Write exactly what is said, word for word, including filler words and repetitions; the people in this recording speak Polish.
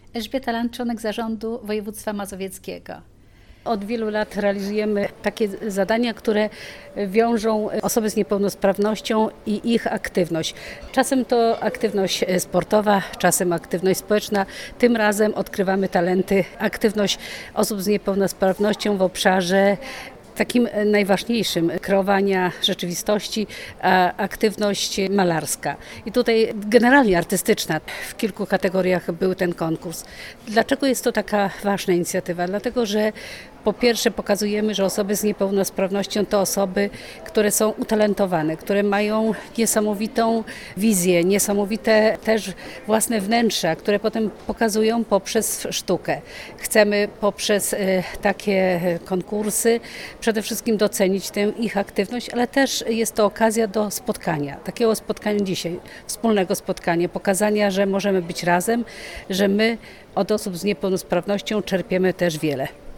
Elżbieta Land, członek zarządu województwa mazowieckiego. Od wielu lat realizujemy takie zadania, które wiążą osoby z niepełnosprawnością i ich aktywność. Czasem to aktywność sportowa, czasem aktywność społeczna. Tym razem odkrywamy talenty, aktywność osób z niepełnosprawnością w obszarze takim najważniejszym kreowania rzeczywistości, a aktywność malarska. I tutaj generalnie artystyczna. W kilku kategoriach był ten konkurs. Dlaczego jest to taka ważna inicjatywa? Dlatego, że po pierwsze pokazujemy, że osoby z niepełnosprawnością to osoby, które są utalentowane, które mają niesamowitą wizję, niesamowite też własne wnętrza, które potem pokazują poprzez sztukę. Chcemy poprzez takie konkursy przede wszystkim docenić tę ich aktywność, ale też jest to okazja do spotkania, takiego spotkania dzisiaj, wspólnego spotkania, pokazania, że możemy być razem, że my od osób z niepełnosprawnością czerpiemy też wiele.